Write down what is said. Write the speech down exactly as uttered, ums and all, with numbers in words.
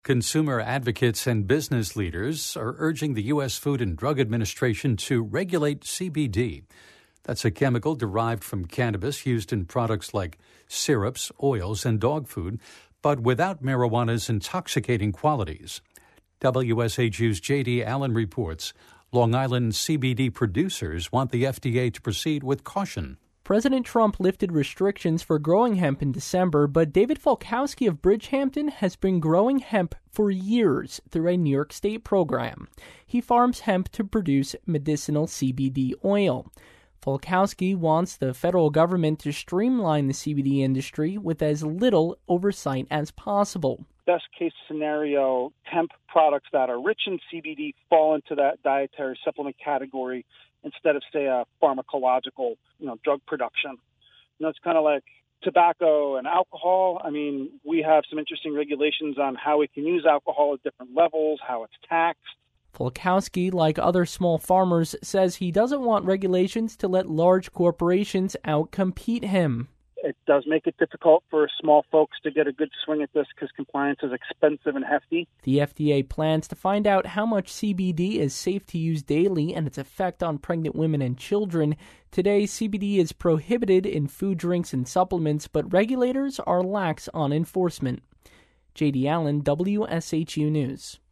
Consumer advocates and business leaders are urging the U S. Food and Drug Administration to regulate C B D. That's a chemical derived from cannabis used in products like syrups, oils, and dog food, but without marijuana's intoxicating qualities. W S H U's J D. Allen reports Long Island C B D producers want the F D A to proceed with caution. President Trump lifted restrictions for growing hemp in December, but David Falkowski of Bridgehampton has been growing hemp for years through a New York State program. He farms hemp to produce medicinal C B D oil. Falkowski wants the federal government to streamline the C B D industry with as little oversight as possible. Best case scenario, hemp products that are rich in C B D fall into that dietary supplement category instead of, say, a pharmacological, you know, drug production. You know, it's kind of like tobacco and alcohol. I mean, we have some interesting regulations on how we can use alcohol at different levels, how it's taxed. Falkowski, like other small farmers, says he doesn't want regulations to let large corporations outcompete him. It does make it difficult for small folks to get a good swing at this because compliance is expensive and hefty. The F D A plans to find out how much C B D is safe to use daily and its effect on pregnant women and children. Today, C B D is prohibited in food, drinks, and supplements, but regulators are lax on enforcement. J D. Allen, W S H U News.